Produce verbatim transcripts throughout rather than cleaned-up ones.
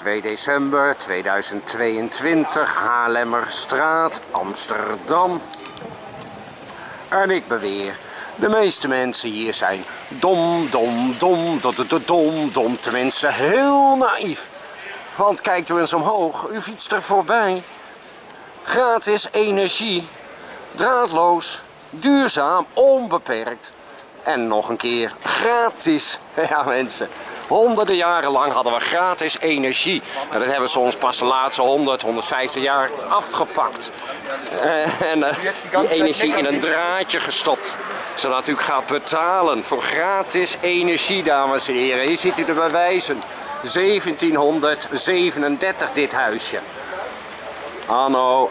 twee december tweeduizend tweeëntwintig, Haarlemmerstraat, Amsterdam. En ik beweer, de meeste mensen hier zijn dom, dom, dom, dom, dom, dom, dom, tenminste heel naïef. Want kijkt u eens omhoog, u fietst er voorbij. Gratis energie, draadloos, duurzaam, onbeperkt. En nog een keer gratis. Ja mensen, honderden jaren lang hadden we gratis energie. En dat hebben ze ons pas de laatste honderd, honderdvijftig jaar afgepakt. Uh, en uh, die energie in een draadje gestopt. Zodat u gaat betalen voor gratis energie, dames en heren. Hier ziet u de bewijzen. zeventienhonderdzevenendertig dit huisje. Anno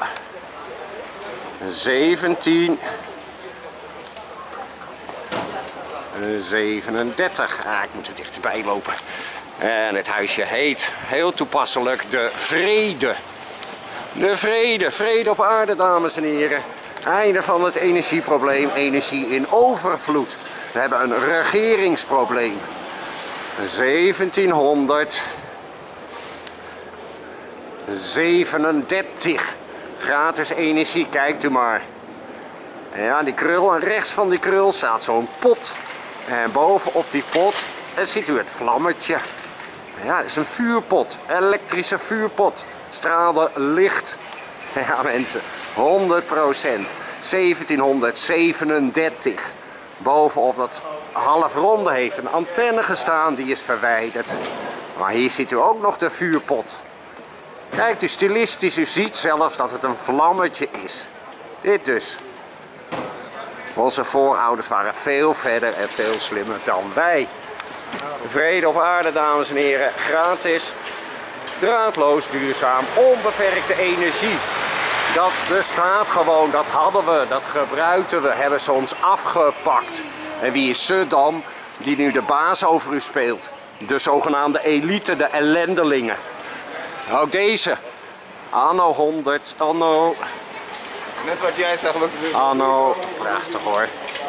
zeventien zevenendertig. Ah, ik moet er dichterbij lopen. En het huisje heet, heel toepasselijk, de Vrede. De Vrede. Vrede op aarde, dames en heren. Einde van het energieprobleem. Energie in overvloed. We hebben een regeringsprobleem. zeventienhonderdzevenendertig. Gratis energie, kijkt u maar. Ja, die krul. En rechts van die krul staat zo'n pot. En bovenop die pot, en ziet u het vlammetje. Ja, het is een vuurpot. Elektrische vuurpot. Straalde licht. Ja mensen, honderd procent. zeventienhonderdzevenendertig. Bovenop dat halfronde heeft een antenne gestaan, die is verwijderd. Maar hier ziet u ook nog de vuurpot. Kijkt u stilistisch, u ziet zelfs dat het een vlammetje is. Dit dus. Onze voorouders waren veel verder en veel slimmer dan wij. Vrede op aarde, dames en heren. Gratis, draadloos, duurzaam, onbeperkte energie. Dat bestaat gewoon, dat hadden we, dat gebruikten we, hebben ze ons afgepakt. En wie is ze dan die nu de baas over u speelt? De zogenaamde elite, de ellendelingen. Ook deze. Anno honderd, anno... Net wat jij zegt. Anno, prachtig hoor.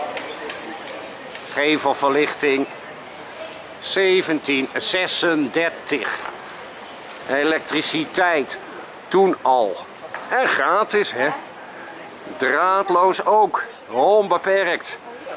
Gevelverlichting. zeventienhonderdzesendertig. Elektriciteit. Toen al. En gratis, hè. Draadloos ook. Onbeperkt.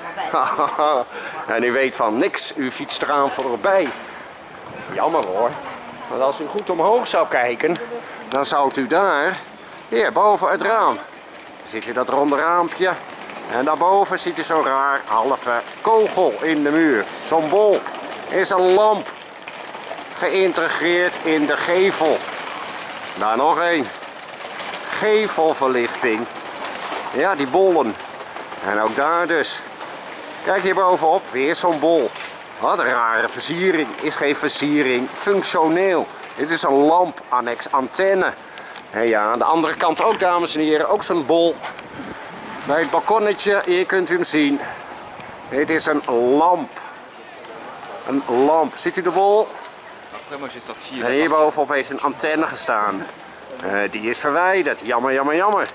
En u weet van niks. U fietst eraan voorbij. Jammer hoor. Want als u goed omhoog zou kijken, dan zou u daar, hier boven het raam, ziet u dat ronde raampje. En daarboven ziet u zo'n raar halve kogel in de muur. Zo'n bol is een lamp. Geïntegreerd in de gevel. Daar nog één. Gevelverlichting. Ja, die bollen. En ook daar dus. Kijk hier bovenop, weer zo'n bol. Wat een rare versiering. Is geen versiering, functioneel. Dit is een lamp, annex antenne. En ja, aan de andere kant ook, dames en heren, ook zo'n bol. Bij het balkonnetje, hier kunt u hem zien. Dit is een lamp. Een lamp. Ziet u de bol? En hier bovenop heeft een antenne gestaan. Uh, die is verwijderd. Jammer, jammer, jammer.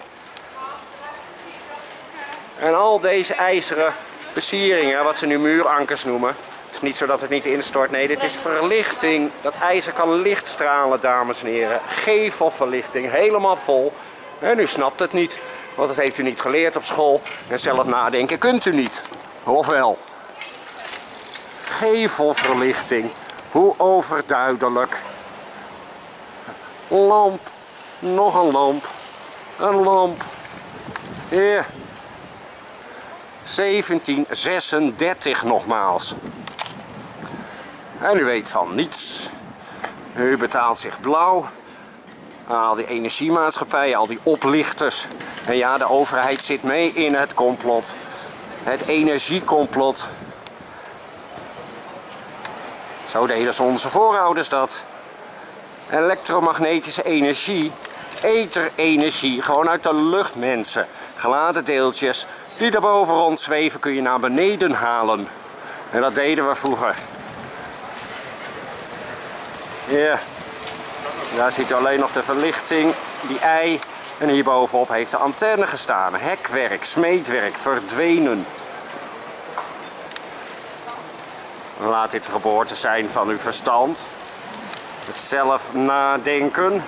En al deze ijzeren versieringen, wat ze nu muurankers noemen. Het is niet zo dat het niet instort. Nee, dit is verlichting. Dat ijzer kan licht stralen, dames en heren. Gevelverlichting, helemaal vol. En u snapt het niet. Want dat heeft u niet geleerd op school. En zelf nadenken kunt u niet. Of wel? Gevelverlichting. Hoe overduidelijk. Lamp. Nog een lamp. Een lamp. Hier. zeventienhonderdzesendertig nogmaals. En u weet van niets. U betaalt zich blauw. Al die energiemaatschappijen, al die oplichters. En ja, de overheid zit mee in het complot. Het energiecomplot. Zo deden onze voorouders dat. Elektromagnetische energie. Etherenergie. Gewoon uit de lucht, mensen. Geladen deeltjes die er boven rond zweven kun je naar beneden halen. En dat deden we vroeger. Ja. Daar ziet u alleen nog de verlichting, die ei. En hierbovenop heeft de antenne gestaan. Hekwerk, smeedwerk, verdwenen. Laat dit de geboorte zijn van uw verstand. Het zelf nadenken.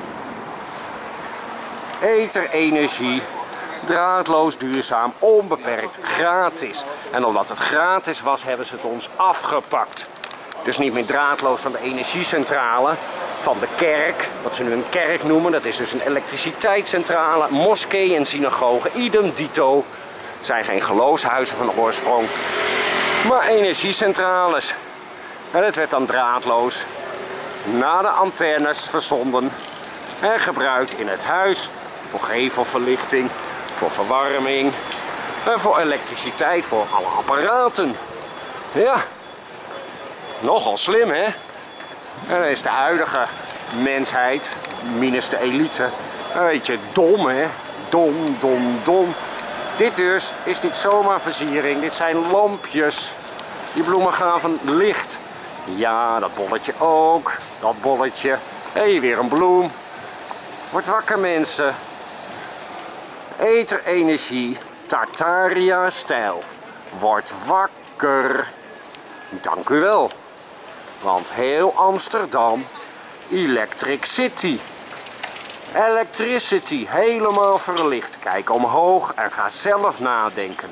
Ether-energie. Draadloos, duurzaam, onbeperkt, gratis. En omdat het gratis was, hebben ze het ons afgepakt. Dus niet meer draadloos van de energiecentrale, van de kerk, wat ze nu een kerk noemen. Dat is dus een elektriciteitscentrale, moskee en synagoge, idem dito. Zijn geen geloofshuizen van oorsprong, maar energiecentrales. En het werd dan draadloos naar de antennes verzonden en gebruikt in het huis voor gevelverlichting, voor verwarming en voor elektriciteit, voor alle apparaten. Ja, nogal slim, hè? En dan is de huidige mensheid, minus de elite, een beetje dom, hè? Dom, dom, dom. Dit dus is niet zomaar versiering, dit zijn lampjes. Die bloemen gaven licht. Ja, dat bolletje ook, dat bolletje. Hé, hey, weer een bloem. Word wakker, mensen. Ether-energie, Tartaria-stijl. Word wakker. Dank u wel. Want heel Amsterdam, Electric City. Electricity, helemaal verlicht. Kijk omhoog en ga zelf nadenken.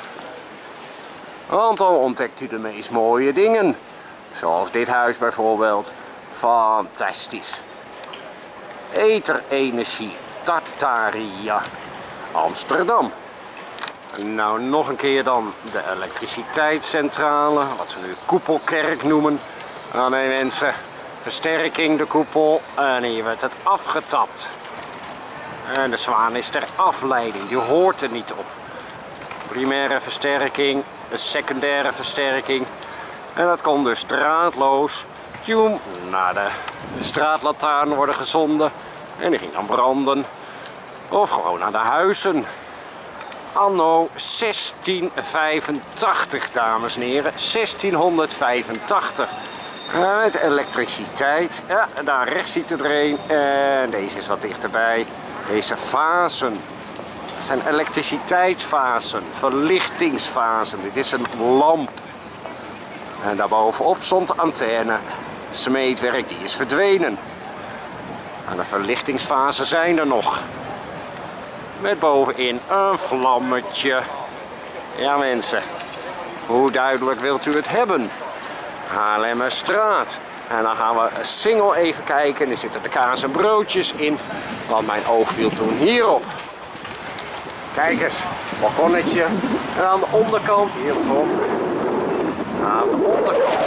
Want dan ontdekt u de meest mooie dingen. Zoals dit huis bijvoorbeeld. Fantastisch. Ether-energie, Tartaria, Amsterdam. Nou, nog een keer dan de elektriciteitscentrale, wat ze nu koepelkerk noemen. Nou nee mensen, versterking de koepel en hier werd het afgetapt. En de zwaan is ter afleiding, die hoort er niet op. Primaire versterking, de secundaire versterking. En dat kon dus draadloos tjoem, naar de straatlantaarn worden gezonden. En die ging dan branden. Of gewoon naar de huizen. Anno zestienhonderdvijfentachtig, dames en heren. zestienhonderdvijfentachtig. Met elektriciteit. Ja, daar rechts ziet u er een. En deze is wat dichterbij. Deze fasen. Dat zijn elektriciteitsfasen. Verlichtingsfasen. Dit is een lamp. En daarbovenop stond de antenne. Smeedwerk, die is verdwenen. En de verlichtingsfasen zijn er nog. Met bovenin een vlammetje. Ja mensen, hoe duidelijk wilt u het hebben? Haarlemmerstraat. En dan gaan we single even kijken. Er zitten de kaas en broodjes in. Want mijn oog viel toen hierop. Kijk eens, balkonnetje. En aan de onderkant, hier kom. Aan de onderkant.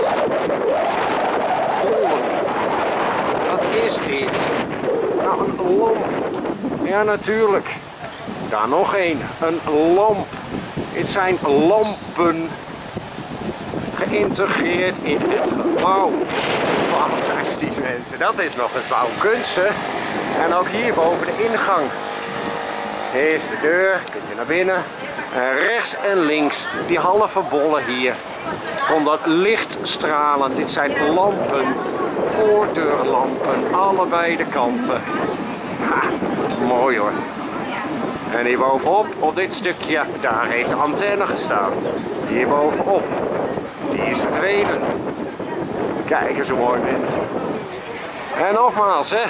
Wat is dit? Nou, een lamp. Ja, natuurlijk. Daar nog één. Een lamp. Dit zijn lampen geïntegreerd in het gebouw. Fantastisch mensen. Dat is nog eens bouwkunst, hè? En ook hier boven de ingang. Hier is de deur. Kunt u naar binnen. En rechts en links. Die halve bollen hier. Onder lichtstralen. Dit zijn lampen. Voordeurlampen. Allebei de kanten. Ha, mooi hoor. En hier bovenop, op dit stukje, daar heeft de antenne gestaan. Hier bovenop. Die is verdwenen. Kijk eens hoe mooi mensen. En nogmaals hè,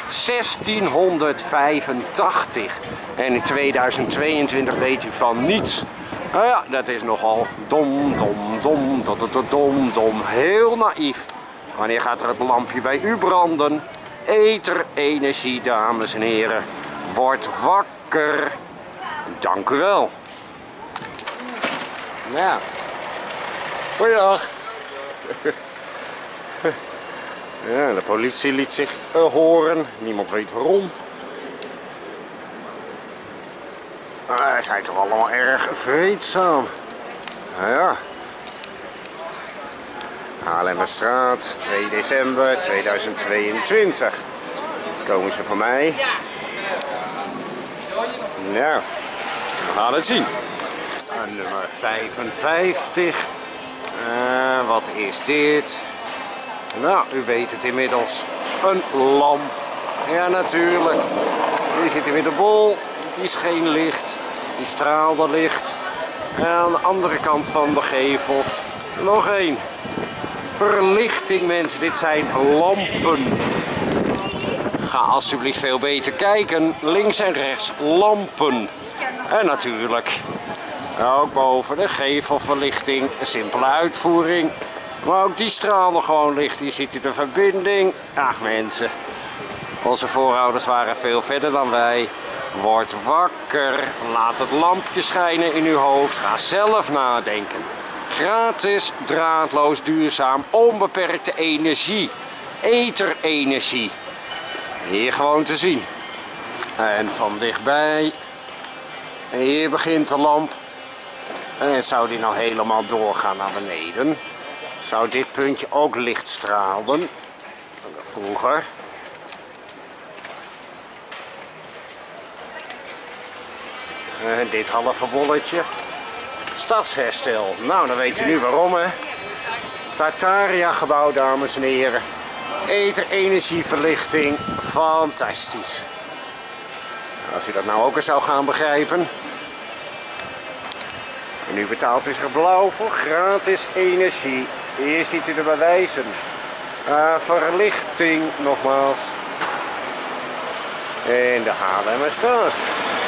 zestienhonderdvijfentachtig. En in tweeduizend tweeëntwintig weet u van niets. Nou ja, dat is nogal dom, dom, dom, dom, dom, dom, dom. Heel naïef. Wanneer gaat er het lampje bij u branden? Ether-energie, dames en heren. Word wakker. Dank u wel. Ja. Goeiedag. Ja, de politie liet zich uh, horen. Niemand weet waarom. Uh, ze zijn toch allemaal erg vreedzaam. Nou ja. Haarlemmerstraat, twee december tweeduizend tweeëntwintig. Komen ze voor mij? Nou, we gaan het zien. En nummer vijfenvijftig. Uh, wat is dit? Nou, u weet het inmiddels. Een lamp. Ja, natuurlijk. Die zit hier in de bol. Die is geen licht. Die straalde licht. En aan de andere kant van de gevel nog één. verlichting, mensen. Dit zijn lampen. Ga alsjeblieft veel beter kijken. Links en rechts lampen. En natuurlijk ook boven de gevelverlichting. Een simpele uitvoering. Maar ook die stralen gewoon licht. Hier ziet u de verbinding. Ach mensen. Onze voorouders waren veel verder dan wij. Word wakker. Laat het lampje schijnen in uw hoofd. Ga zelf nadenken. Gratis, draadloos, duurzaam, onbeperkte energie. Etherenergie. Hier gewoon te zien. En van dichtbij. Hier begint de lamp. En zou die nou helemaal doorgaan naar beneden? Zou dit puntje ook licht stralen? Vroeger. En dit halve bolletje. Stadsherstel. Nou, dan weet u nu waarom, hè. Tartaria gebouw, dames en heren. Etherenergieverlichting. Fantastisch. Als u dat nou ook eens zou gaan begrijpen. En u betaalt dus er blauw voor gratis energie. Hier ziet u de bewijzen. Uh, verlichting, nogmaals. In de Haarlemmerstraat.